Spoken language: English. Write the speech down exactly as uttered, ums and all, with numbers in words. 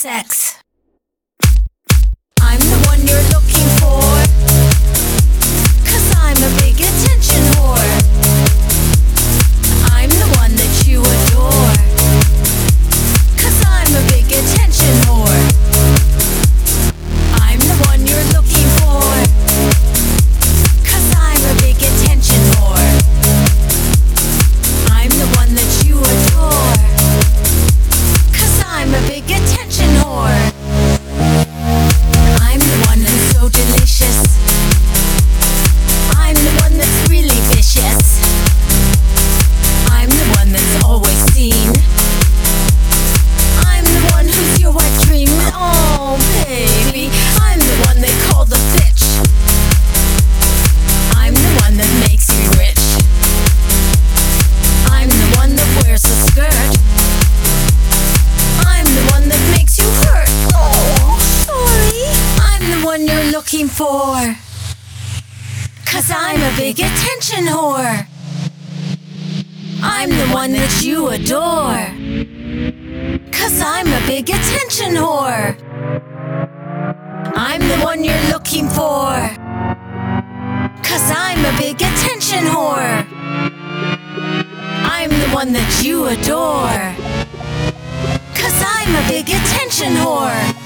sex. I'm the one you're looking for, 'cause I'm a big attention whore. I'm the one that you adore, 'cause I'm a big attention whore. I'm the one you're looking for, 'cause I'm a big attention whore. I'm the one that you adore, 'cause I'm a big attention whore. I'm the one who's so delicious. I'm the one that's really vicious. I'm the one that's always seen. I'm the one who's your wet dream. Oh, baby, I'm the one they call the bitch. I'm the one that makes you rich. I'm the one that wears a skirt. I'm the one that makes you hurt. Oh, sorry. I'm the one you're looking for, 'cause I'm a big attention whore. I'm the one that you adore, 'cause I'm a big attention whore. I'm the one you're looking for, 'cause I'm a big attention whore. I'm the one that you adore, 'cause I'm a big attention whore.